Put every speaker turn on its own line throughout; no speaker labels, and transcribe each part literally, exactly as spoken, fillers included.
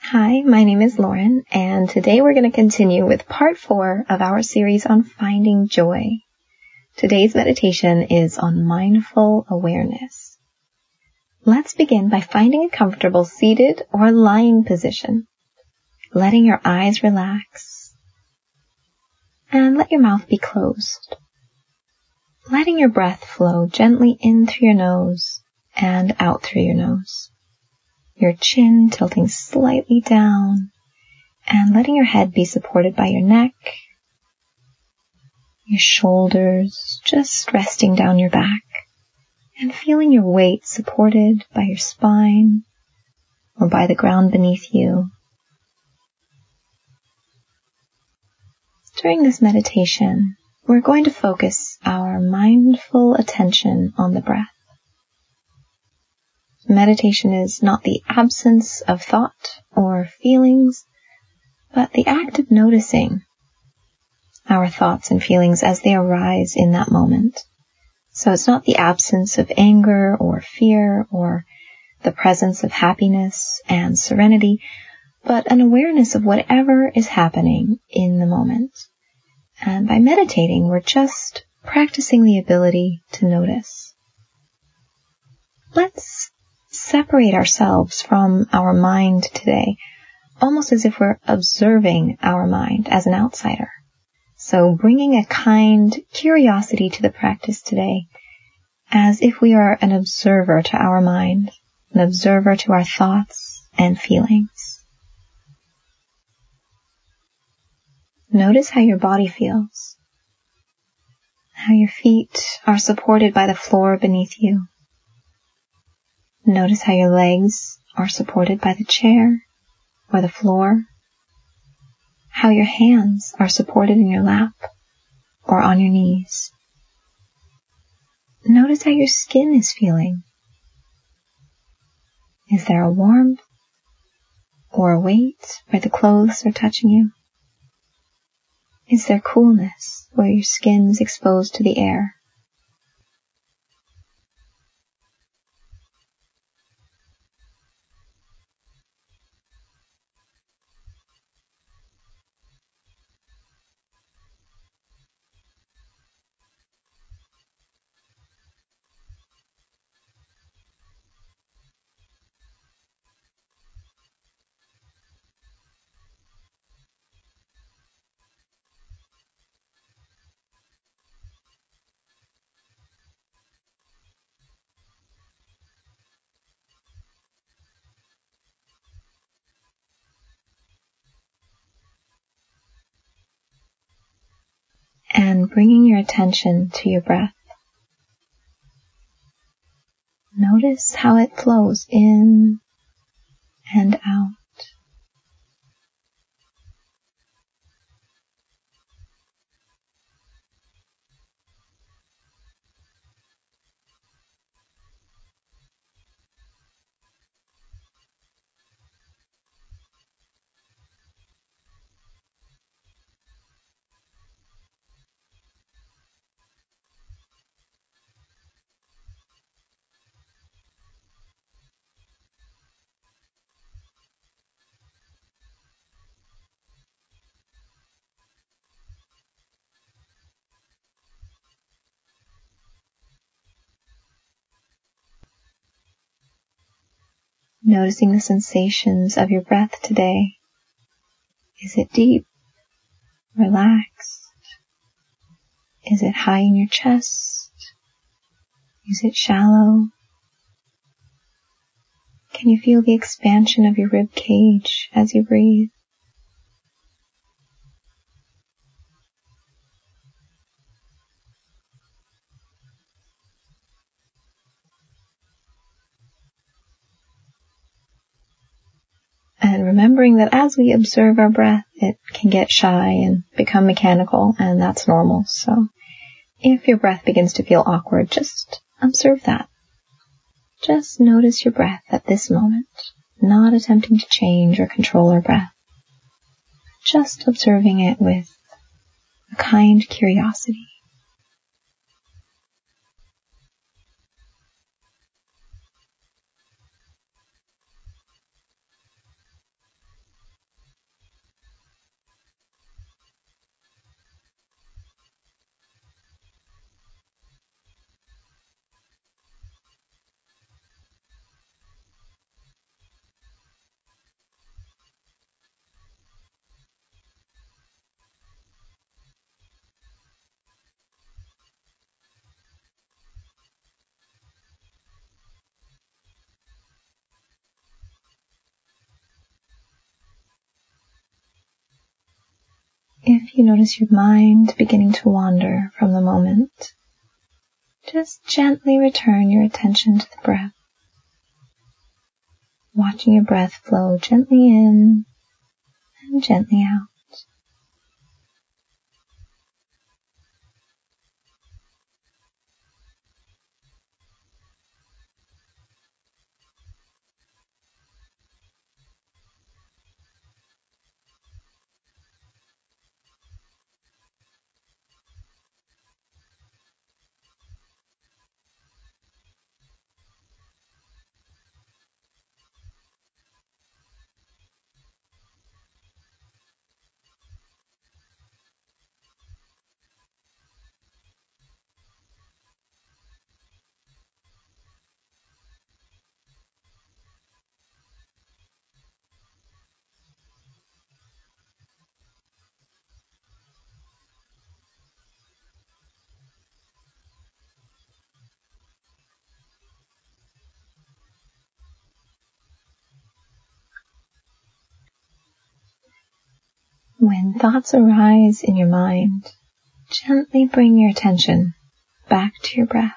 Hi, my name is Lauren, and today we're going to continue with part four of our series on finding joy. Today's meditation is on mindful awareness. Let's begin by finding a comfortable seated or lying position, letting your eyes relax, and let your mouth be closed. Letting your breath flow gently in through your nose and out through your nose. Your chin tilting slightly down, and letting your head be supported by your neck, your shoulders just resting down your back, and feeling your weight supported by your spine or by the ground beneath you. During this meditation, we're going to focus our mindful attention on the breath. Meditation is not the absence of thought or feelings, but the act of noticing our thoughts and feelings as they arise in that moment. So it's not the absence of anger or fear or the presence of happiness and serenity, but an awareness of whatever is happening in the moment. And by meditating, we're just practicing the ability to notice. Let's separate ourselves from our mind today, almost as if we're observing our mind as an outsider. So bringing a kind curiosity to the practice today, as if we are an observer to our mind, an observer to our thoughts and feelings. Notice how your body feels, how your feet are supported by the floor beneath you. Notice how your legs are supported by the chair or the floor. How your hands are supported in your lap or on your knees. Notice how your skin is feeling. Is there a warmth or a weight where the clothes are touching you? Is there coolness where your skin is exposed to the air? And bringing your attention to your breath. Notice how it flows in and out. Noticing the sensations of your breath today. Is it deep, relaxed? Is it high in your chest? Is it shallow? Can you feel the expansion of your rib cage as you breathe? And remembering that as we observe our breath, it can get shy and become mechanical, and that's normal. So if your breath begins to feel awkward, just observe that. Just notice your breath at this moment, not attempting to change or control our breath. Just observing it with a kind curiosity. you notice your mind beginning to wander from the moment, just gently return your attention to the breath, watching your breath flow gently in and gently out. When thoughts arise in your mind, gently bring your attention back to your breath.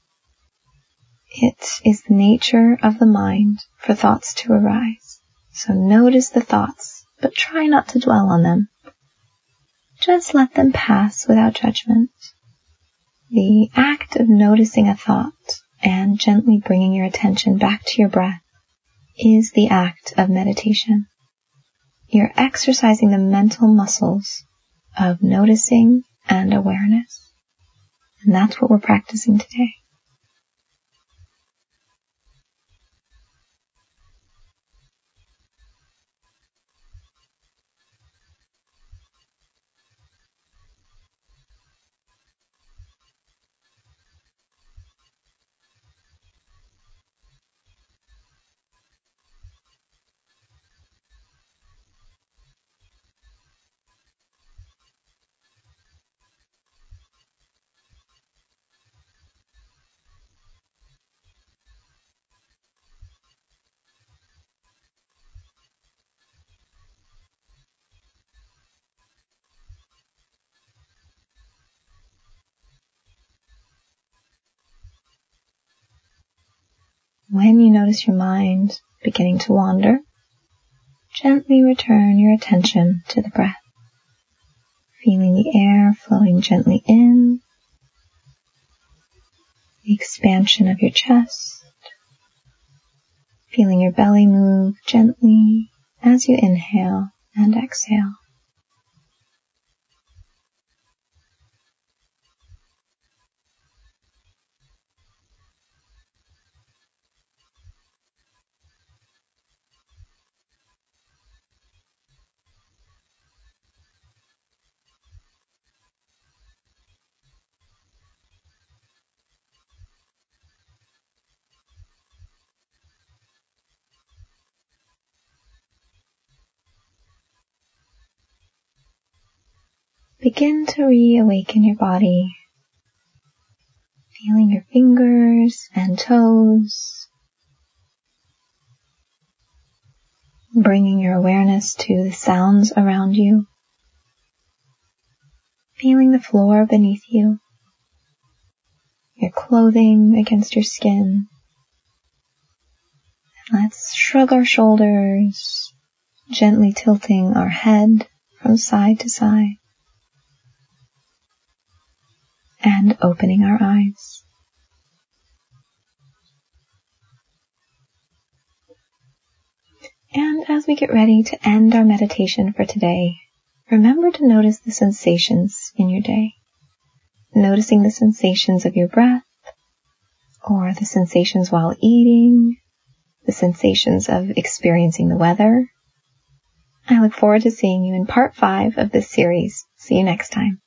It is the nature of the mind for thoughts to arise. So notice the thoughts, but try not to dwell on them. Just let them pass without judgment. The act of noticing a thought and gently bringing your attention back to your breath is the act of meditation. You're exercising the mental muscles of noticing and awareness. And that's what we're practicing today. When you notice your mind beginning to wander, gently return your attention to the breath, feeling the air flowing gently in, the expansion of your chest, feeling your belly move gently as you inhale and exhale. Begin to reawaken your body, feeling your fingers and toes, bringing your awareness to the sounds around you, feeling the floor beneath you, your clothing against your skin. Let's shrug our shoulders, gently tilting our head from side to side, and opening our eyes. And as we get ready to end our meditation for today, remember to notice the sensations in your day. Noticing the sensations of your breath, or the sensations while eating, the sensations of experiencing the weather. I look forward to seeing you in part five of this series. See you next time.